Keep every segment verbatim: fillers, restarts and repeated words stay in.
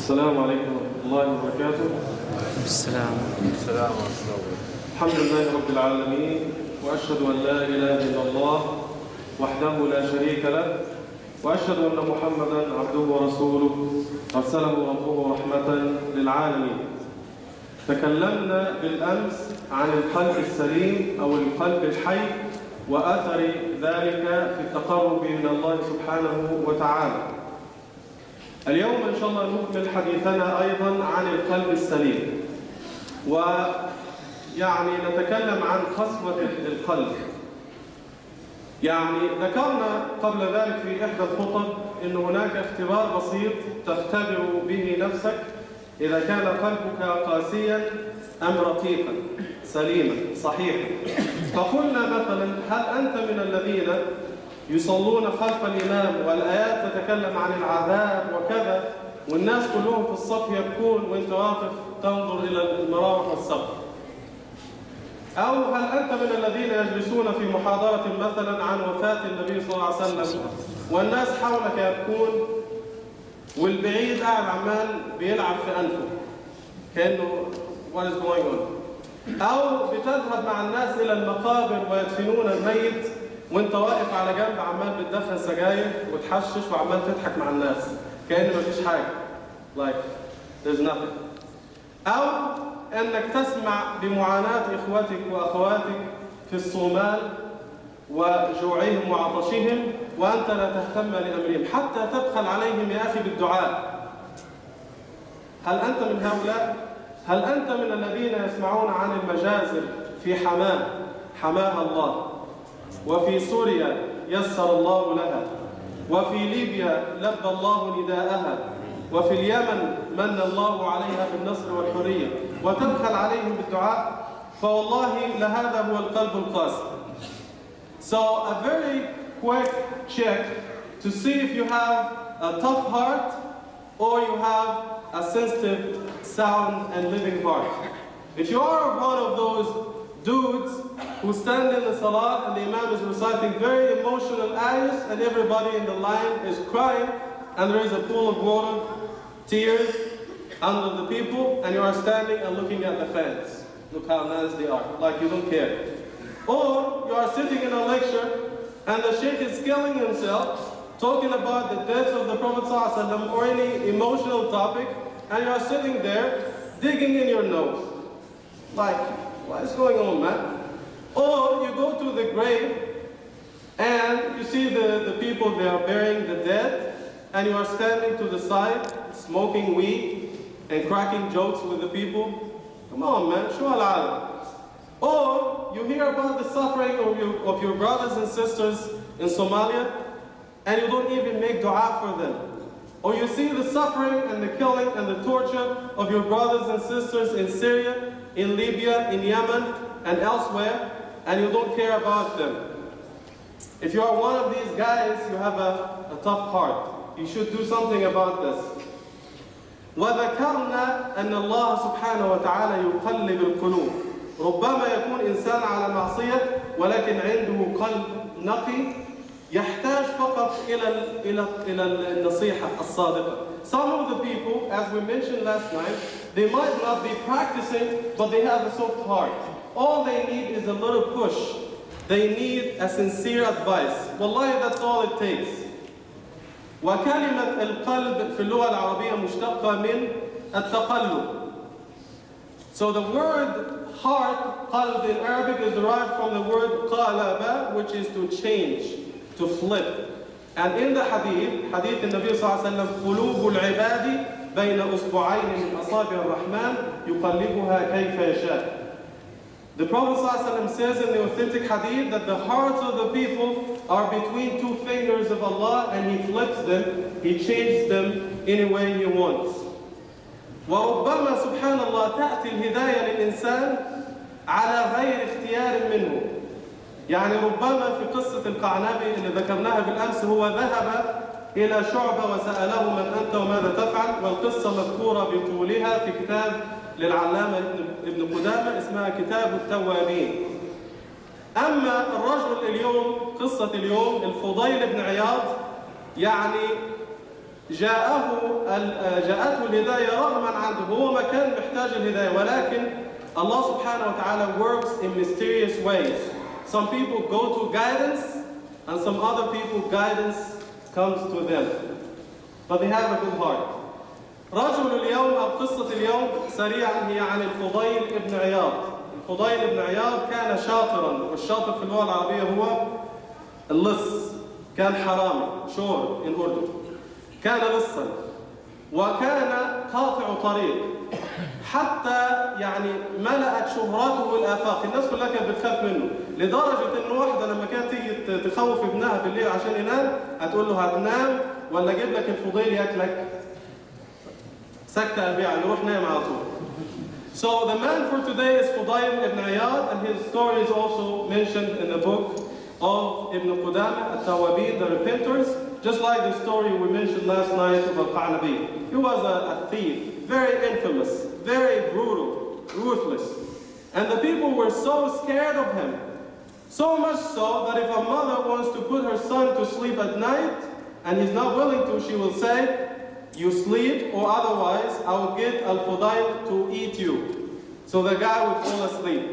السلام عليكم ورحمة الله وبركاته. السلام السلام ورحمة الله. الحمد لله رب العالمين، وأشهد أن لا إله إلا الله وحده لا شريك له، وأشهد أن محمدا عبده ورسوله أرسله ربه رحمة للعالمين. تكلمنا بالأمس عن القلب السليم أو القلب الحي وأثر ذلك في التقرب من الله سبحانه وتعالى. اليوم إن شاء الله نكمل حديثنا أيضا عن القلب السليم، ويعني نتكلم عن قسوة القلب. يعني ذكرنا قبل ذلك في إحدى الخطب أن هناك اختبار بسيط تختبر به نفسك إذا كان قلبك قاسيا أم رقيقا سليما صحيحا. فقلنا مثلا: هل أنت من الذين يصلون خلف الإمام والآيات تتكلم عن العذاب وكذا والناس كلهم في الصف يبكون وانت واقف تنظر إلى المراوح والسقف؟ أو هل أنت من الذين يجلسون في محاضرة مثلا عن وفاة النبي صلى الله عليه وسلم والناس حولك يبكون والبعيد قاعد عمال بيلعب في أنفه كأنه what is going on؟ أو بتذهب مع الناس إلى المقابر ويدفنون الميت وانت واقف على جنب عمال بتدخن سجاير وتحشش وعمال تضحك مع الناس كأن مفيش حاجة like there's nothing. أو أنك تسمع بمعاناة إخوتك وأخواتك في الصومال وجوعهم وعطشهم وأنت لا تهتم لأمرهم حتى تبخل عليهم يا أخي بالدعاء. هل أنت من هؤلاء؟ هل أنت من الذين يسمعون عن المجازر في حماه حماها الله، وفي سوريا يسر الله لها، وفي ليبيا لبى الله نداءها، وفي اليمن من الله عليها بالنصر والحرية وتبخل عليهم بالدعاء؟ فوالله لهذا هو القلب القاسي. So a very quick check to see if you have a tough heart or you have a sensitive, sound and living heart. If you are one of those dudes who stand in the salah and the imam is reciting very emotional ayahs and everybody in the line is crying and there is a pool of water, tears under the people, and you are standing and looking at the fans. Look how nice they are, like you don't care. Or you are sitting in a lecture and the sheikh is killing himself talking about the death of the Prophet ﷺ or any emotional topic, and you are sitting there digging in your nose. Like, what is going on, man? Or you go to the grave and you see the, the people, they are burying the dead, and you are standing to the side, smoking weed and cracking jokes with the people. Come on, man, show al-alam. Or you hear about the suffering of your, of your brothers and sisters in Somalia, and you don't even make dua for them. Or you see the suffering and the killing and the torture of your brothers and sisters in Syria, in Libya, in Yemen, and elsewhere, and you don't care about them. If you are one of these guys, you have a, a tough heart. You should do something about this. وذكرنا أن الله سبحانه وتعالى يقلب القلوب. ربما يكون إنسان على معصية ولكن عنده قلب نقي يحتاج فقط إلى إلى إلى النصيحة الصادقة. Some of the people, as we mentioned last night, they might not be practicing, but they have a soft heart. All they need is a little push. They need a sincere advice. Wallahi, that's all it takes. وكلمة القلب في اللغة العربية مشتقة من التقلب. So the word heart, qalb in Arabic, is derived from the word qalaba, which is to change, to flip. And in the hadith, hadith النبي صلى الله عليه وسلم: قلوب العباد بين أصبعين من أصابع الرحمن يقلبها كيف يشاء. The Prophet صلى الله عليه وسلم says in the authentic hadith that the hearts of the people are between two fingers of Allah, and He flips them, He changes them any way He wants. وربما سبحان الله تأتي الهداية للإنسان على غير اختيار منه. يعني ربما في قصة القعنبي اللي ذكرناها بالأمس هو ذهب إلى شعبة وسأله: من أنت وماذا تفعل؟ والقصة مذكورة بطولها في كتاب للعلامة ابن قدامة اسمها كتاب التوابين. أما الرجل اليوم، قصة اليوم، الفضيل بن عياض، يعني جاءه جاءته الهداية رغما عنه، هو ما كان محتاج الهداية، ولكن Allah subhanahu wa ta'ala works in mysterious ways. Some people go to guidance and some other people guidance comes to them. But they have a good heart. رجل اليوم أو قصة اليوم سريعا هي عن الفضيل ابن عياض. الفضيل ابن عياض كان شاطرا، والشاطر في اللغة العربية هو اللص، كان حرامي شور in Urdu. كان لصا وكان قاطع طريق، حتى يعني ملأت شهرته الآفاق، الناس كلها كانت بتخاف منه، لدرجة إن واحدة لما كانت تيجي تخوف ابنها بالليل عشان ينام هتقول له هتنام ولا أجيب لك الفضيل ياكلك؟ سكتة أبيع، يروح نايم على طول. So the man for today is Fudayl ibn Iyad, and his story is also mentioned in the book of Ibn Qudamah, At-Tawabid, the Repenters, just like the story we mentioned last night of Al-Qa'nabi. He was a, a thief, very infamous, very brutal, ruthless. And the people were so scared of him, so much so that if a mother wants to put her son to sleep at night, and he's not willing to, she will say, you sleep, or otherwise I will get Al-Fudayl to eat you. So the guy would fall asleep.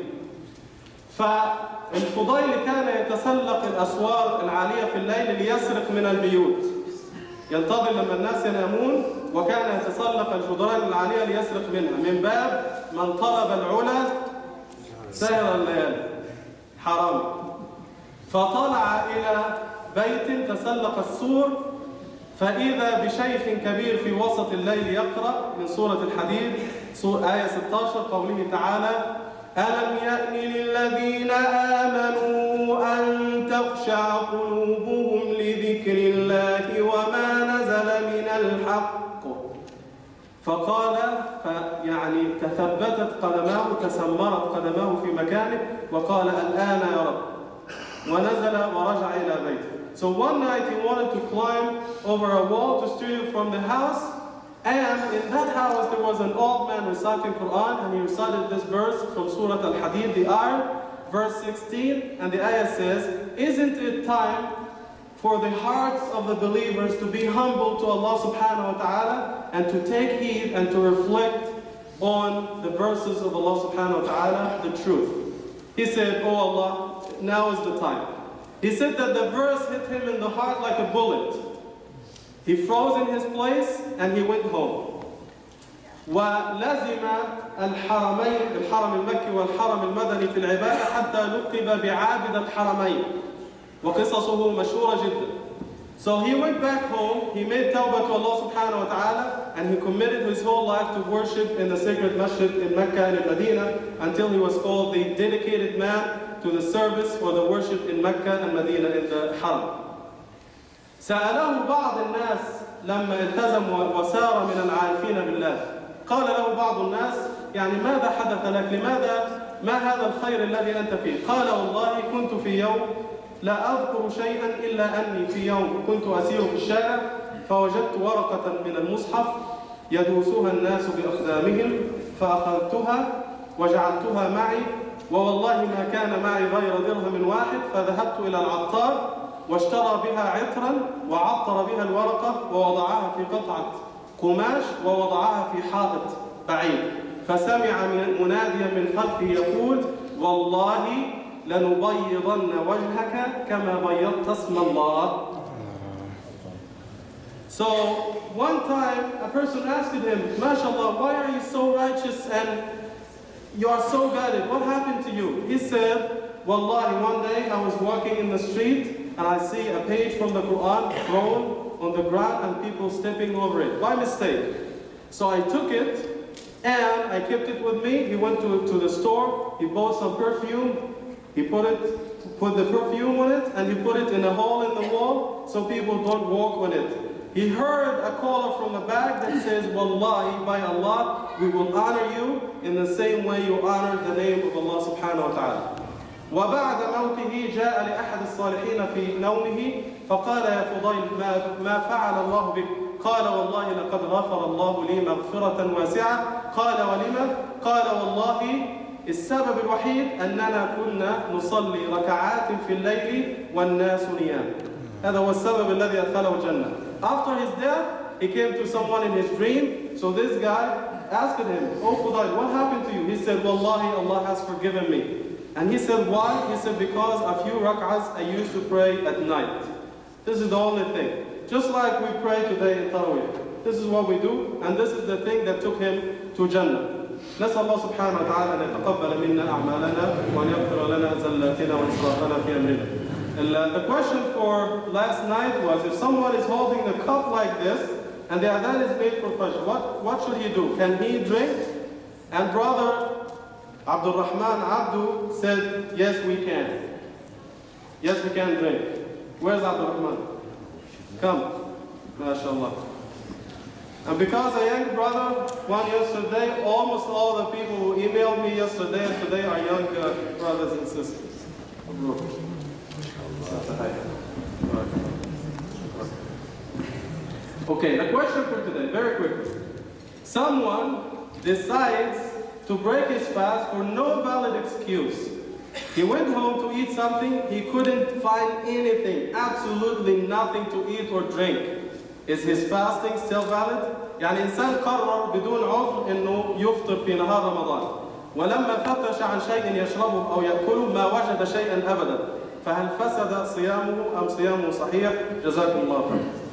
فالفضيل كان يتسلق الأسوار العالية في الليل ليسرق من البيوت. ينتظر لما الناس ينامون وكان يتسلق الجدران العالية ليسرق منها، من باب من طلب العلا سهر الليالي، حرامي. فطلع إلى بيت تسلق السور، فإذا بشيخ كبير في وسط الليل يقرأ من سورة الحديد، آية ستة عشر، قوله تعالى: ألم يأن للذين آمنوا أن تخشع قلوبهم لذكر الله وما نزل من الحق. فقال فيعني تثبتت قدماه، تسمرت قدماه في مكانه، وقال الآن يا رب، ونزل ورجع إلى بيته. So one night he wanted to climb over a wall to steal from the house, and in that house there was an old man reciting Quran, and he recited this verse from Surah Al-Hadid, the ayah, verse sixteen, and the ayah says, isn't it time for the hearts of the believers to be humble to Allah subhanahu wa ta'ala and to take heed and to reflect on the verses of Allah subhanahu wa ta'ala, the truth. He said, oh Allah, now is the time. He said that the verse hit him in the heart like a bullet. He froze in his place and he went home. ولزم الحرمين، الحرم المكي والحرم المدني في العبادة حتى لقب بعابد الحرمين، وقصصه مشهورة جدا. So he went back home, he made tawbah to Allah subhanahu wa ta'ala, and he committed his whole life to worship in the sacred masjid in Mecca and in Medina until he was called the dedicated man to the service or the worship in Mecca and Medina in the Haram. سأله بعض الناس لما التزم وسار من العارفين بالله، قال له بعض الناس يعني ماذا حدث لك؟ لماذا ما هذا الخير الذي أنت فيه؟ قال والله كنت في يوم لا أذكر شيئا إلا أني في يوم كنت أسير في الشارع فوجدت ورقة من المصحف يدوسها الناس بأقدامهم فأخذتها وجعلتها معي، ووالله ما كان معي غير درهم واحد، فذهبت إلى العطار واشترى بها عطرا وعطر بها الورقة ووضعها في قطعة قماش ووضعها في حائط بعيد، فسمع مناديا من خلفه يقول والله لنبيضن وجهك كما بيضت اسم الله. So one time a person asked him, MashaAllah, why are you so righteous and you are so guided? What happened to you? He said, Wallahi, one day I was walking in the street and I see a page from the Quran thrown on the ground and people stepping over it by mistake. So I took it and I kept it with me. He went to, to the store, he bought some perfume, he put it, put the perfume on it, and he put it in a hole in the wall so people don't walk on it. He heard a caller from the back that says, Wallahi, by Allah, we will honor you in the same way you honor the name of Allah subhanahu wa ta'ala. وبعد موته جاء لأحد الصالحين في نومه فقال يا فضيل ما, ما فعل الله بك؟ قال والله لقد غفر الله لي مغفرة واسعة. قال ولما؟ قال والله السبب الوحيد أننا كنا نصلي ركعات في الليل والناس نيام. هذا هو السبب الذي أدخله الجنة. After his death, he came to someone in his dream. So this guy asked him, "Oh Fudayl, what happened to you?" He said, "Wallahi, Allah has forgiven me." And he said, "Why?" He said, "Because a few rak'ahs I used to pray at night. This is the only thing. Just like we pray today in Taraweeh. This is what we do, and this is the thing that took him to Jannah." نسأل الله سبحانه وتعالى أن يتقبل منا أعمالنا وأن يغفر لنا زلاتنا وإسرافنا في أمرنا. The question for last night was, if someone is holding a cup like this and the adhan is made for Fajr, what, what should he do? Can he drink? And brother Abdul Rahman Abdu said, yes, we can. Yes, we can drink. Where's Abdul Rahman? Come. MashaAllah. And because a young brother, one yesterday, almost all the people who emailed me yesterday and today are young uh, brothers and sisters. Okay, the question for today, very quickly. Someone decides to break his fast for no valid excuse. He went home to eat something, he couldn't find anything, absolutely nothing to eat or drink. Is his fasting still valid؟ يعني إنسان قرر بدون عذر إنه يفطر في نهار رمضان، ولما فتش عن شيء يشربه أو يأكله ما وجد شيئا أبدا، فهل فسد صيامه أم صيامه صحيح؟ جزاكم الله خير.